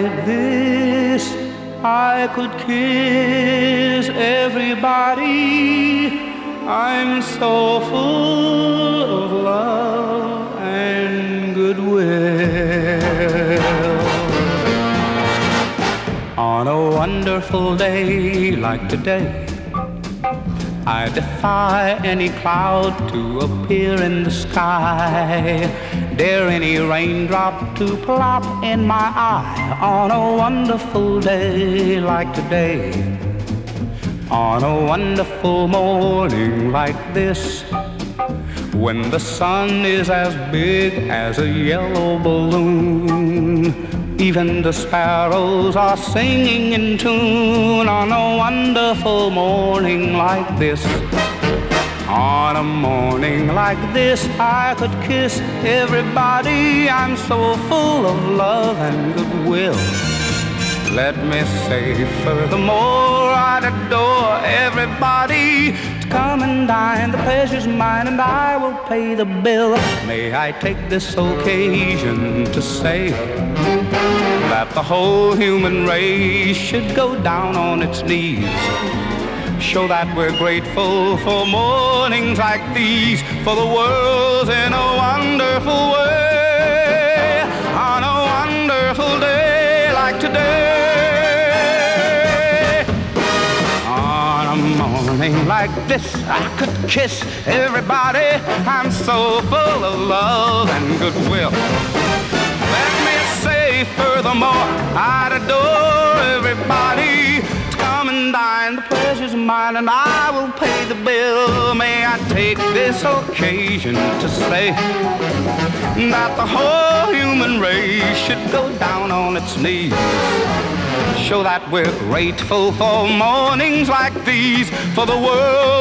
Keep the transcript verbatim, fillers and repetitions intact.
like this, I could kiss everybody. I'm so full of love and goodwill. On a wonderful day like today, I defy any cloud to appear in the sky, dare any raindrop to plop in my eye. On a wonderful day like today, on a wonderful morning like this, when the sun is as big as a yellow balloon, even the sparrows are singing in tune. On a wonderful morning like this, on a morning like this, I could kiss everybody. I'm so full of love and goodwill. Let me say furthermore, I'd adore everybody to come and dine. The pleasure's mine and I will pay the bill. May I take this occasion to say that the whole human race should go down on its knees, show that we're grateful for mornings like these, for the world's in a wonderful way. On a wonderful day like today, on a morning like this, I could kiss everybody. I'm so full of love and goodwill. Let me say furthermore, I'd adore everybody to come and dine. The pleasure's mine and I will pay the bill. May I take this occasion to say that the whole human race should go down on its knees, show that we're grateful for mornings like these, for the world